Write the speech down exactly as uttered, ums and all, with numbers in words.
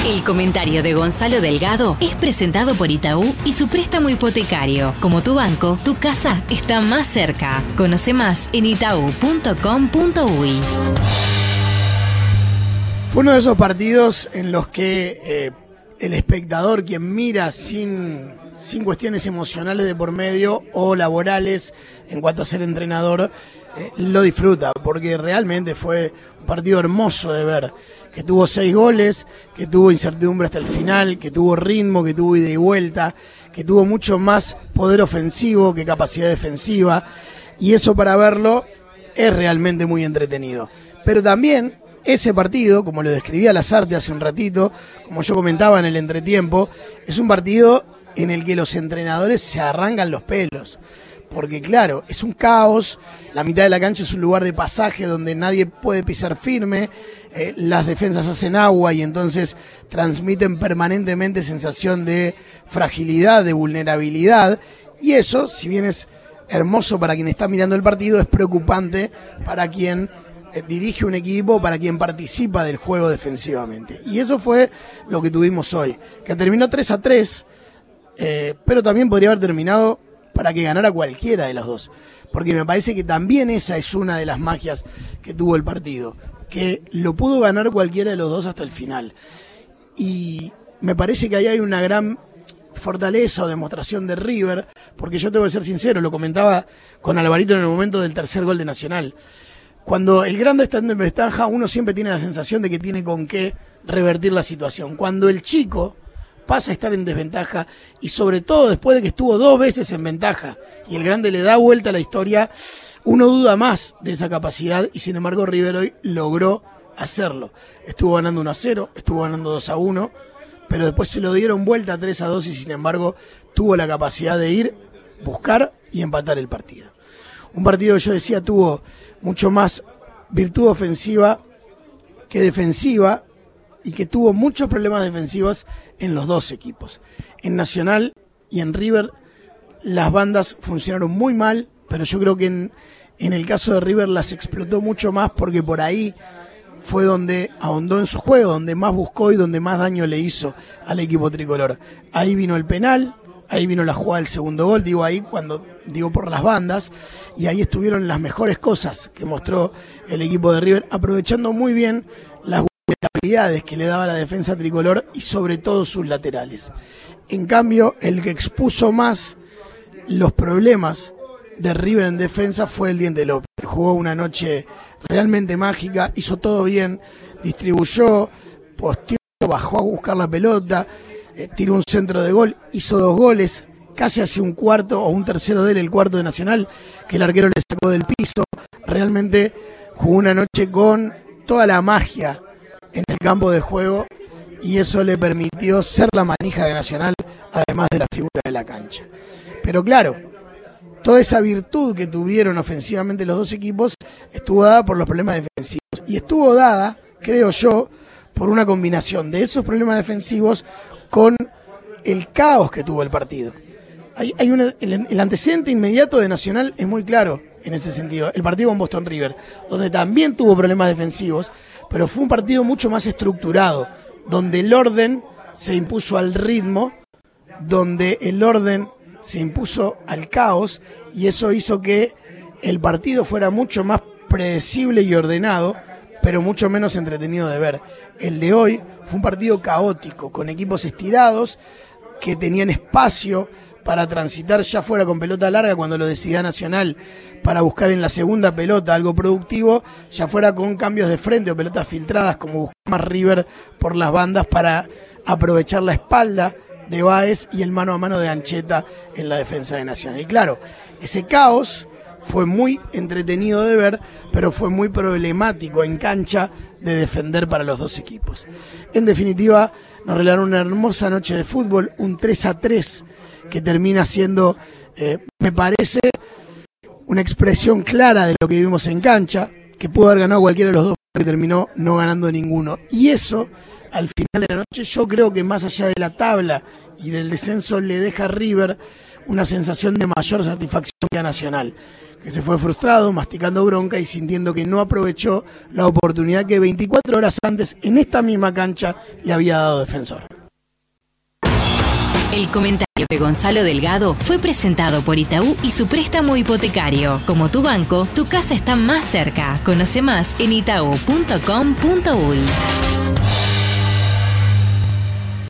El comentario de Gonzalo Delgado es presentado por Itaú y su préstamo hipotecario. Como tu banco, tu casa está más cerca. Conoce más en itaú punto com punto uy. Fue uno de esos partidos en los que eh, el espectador, quien mira sin, sin cuestiones emocionales de por medio o laborales en cuanto a ser entrenador, eh, lo disfruta, porque realmente fue un partido hermoso de ver, que tuvo seis goles, que tuvo incertidumbre hasta el final, que tuvo ritmo, que tuvo ida y vuelta, que tuvo mucho más poder ofensivo que capacidad defensiva, y eso para verlo es realmente muy entretenido. Pero también ese partido, como lo describía Lazarte hace un ratito, como yo comentaba en el entretiempo, es un partido en el que los entrenadores se arrancan los pelos. Porque claro, es un caos, la mitad de la cancha es un lugar de pasaje donde nadie puede pisar firme, eh, las defensas hacen agua y entonces transmiten permanentemente sensación de fragilidad, de vulnerabilidad, y eso, si bien es hermoso para quien está mirando el partido, es preocupante para quien eh, dirige un equipo, para quien participa del juego defensivamente. Y eso fue lo que tuvimos hoy, que terminó tres a tres, eh, pero también podría haber terminado para que ganara cualquiera de los dos, porque me parece que también esa es una de las magias que tuvo el partido, que lo pudo ganar cualquiera de los dos hasta el final, y me parece que ahí hay una gran fortaleza o demostración de River, porque yo tengo que ser sincero, lo comentaba con Alvarito en el momento del tercer gol de Nacional, cuando el grande está en desventaja uno siempre tiene la sensación de que tiene con qué revertir la situación, cuando el chico pasa a estar en desventaja y sobre todo después de que estuvo dos veces en ventaja y el grande le da vuelta a la historia, uno duda más de esa capacidad y sin embargo River hoy logró hacerlo. Estuvo ganando uno a cero, estuvo ganando dos a uno, pero después se lo dieron vuelta a tres a dos y sin embargo tuvo la capacidad de ir, buscar y empatar el partido. Un partido que yo decía tuvo mucho más virtud ofensiva que defensiva, y que tuvo muchos problemas defensivos en los dos equipos. En Nacional y en River las bandas funcionaron muy mal, pero yo creo que en, en el caso de River las explotó mucho más porque por ahí fue donde ahondó en su juego, donde más buscó y donde más daño le hizo al equipo tricolor. Ahí vino el penal, ahí vino la jugada del segundo gol, digo ahí cuando digo por las bandas, y ahí estuvieron las mejores cosas que mostró el equipo de River, aprovechando muy bien las habilidades que le daba la defensa tricolor y sobre todo sus laterales. En cambio, el que expuso más los problemas de River en defensa fue el Diente López. Jugó una noche realmente mágica, hizo todo bien, distribuyó, posteó, bajó a buscar la pelota, eh, tiró un centro de gol, hizo dos goles, casi hacia un cuarto o un tercero de él, el cuarto de Nacional, que el arquero le sacó del piso. Realmente jugó una noche con toda la magia en el campo de juego y eso le permitió ser la manija de Nacional, además de la figura de la cancha. Pero claro, toda esa virtud que tuvieron ofensivamente los dos equipos estuvo dada por los problemas defensivos y estuvo dada, creo yo, por una combinación de esos problemas defensivos con el caos que tuvo el partido. Hay, hay una, el, el antecedente inmediato de Nacional es muy claro en ese sentido, el partido con Boston River, donde también tuvo problemas defensivos, pero fue un partido mucho más estructurado, donde el orden se impuso al ritmo, donde el orden se impuso al caos, y eso hizo que el partido fuera mucho más predecible y ordenado, pero mucho menos entretenido de ver. El de hoy fue un partido caótico, con equipos estirados, que tenían espacio para transitar ya fuera con pelota larga cuando lo decidía Nacional, para buscar en la segunda pelota algo productivo, ya fuera con cambios de frente o pelotas filtradas como buscaba más River por las bandas para aprovechar la espalda de Báez y el mano a mano de Ancheta en la defensa de Nacional. Y claro, ese caos fue muy entretenido de ver, pero fue muy problemático en cancha de defender para los dos equipos. En definitiva, nos regalaron una hermosa noche de fútbol, un tres a tres que termina siendo, eh, me parece, una expresión clara de lo que vivimos en cancha, que pudo haber ganado cualquiera de los dos, que terminó no ganando ninguno. Y eso, al final de la noche, yo creo que más allá de la tabla y del descenso, le deja a River una sensación de mayor satisfacción nacional, que se fue frustrado, masticando bronca y sintiendo que no aprovechó la oportunidad que veinticuatro horas antes en esta misma cancha le había dado Defensor. El comentario de Gonzalo Delgado fue presentado por Itaú y su préstamo hipotecario. Como tu banco, tu casa está más cerca. Conoce más en itaú punto com punto uy.